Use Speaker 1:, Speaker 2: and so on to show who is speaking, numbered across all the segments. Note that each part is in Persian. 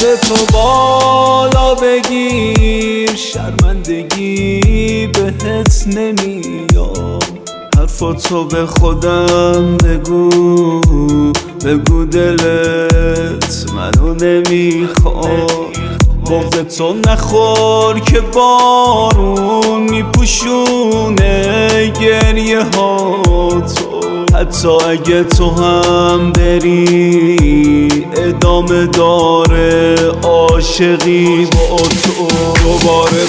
Speaker 1: تو بالا بگیر، شرمندگی بهت نمیاد. حرفاتو به خودم بگو، بگو دلت منو نمیخواد. بغض تو نخور که بارون میپوشونه گریه هاتو. حتی اگه تو هم بری ادامه داره عاشقی با تو. دوباره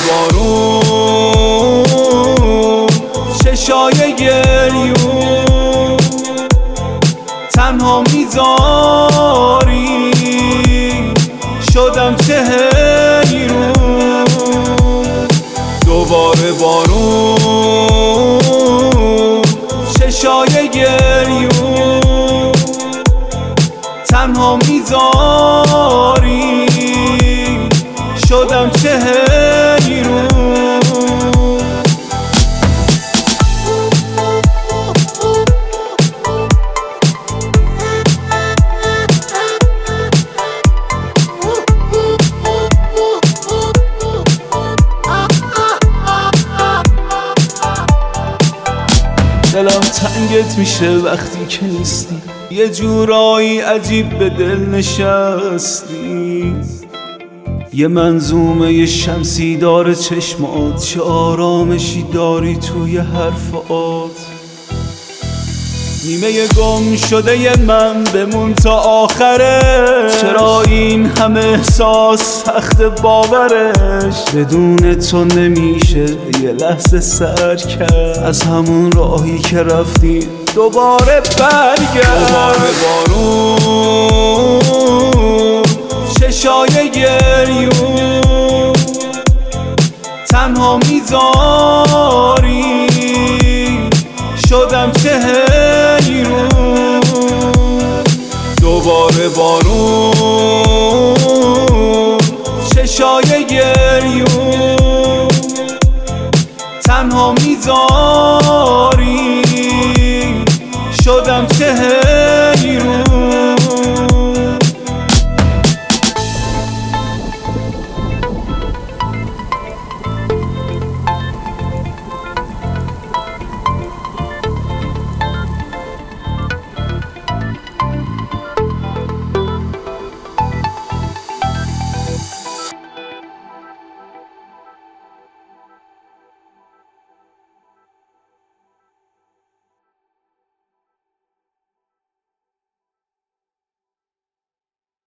Speaker 1: بارون، چشای گریون، تنها میذاری، شدم چه حیرون. دوباره بارون، چشای گریون، تنها میذاری، شدم چه حیرون. دلم تنگت میشه وقتی که نیستی، یه جورایی عجیب به دل نشستی. یه منظومه شمسی داره چشمات، چه آرامشی داری توی حرفات. نیمه گم شده ی من بمون تا آخرش. چرا این همه احساس سخت باورش؟ بدون تو نمیشه یه لحظه سر کرد. از همون راهی که رفتی دوباره برگرد. دوباره بارون، چشای گریون، تنها میذاری، شدم چه حیرون. دوباره بارون، چشای گریون، تنها میذاری، شدم چه حیرون.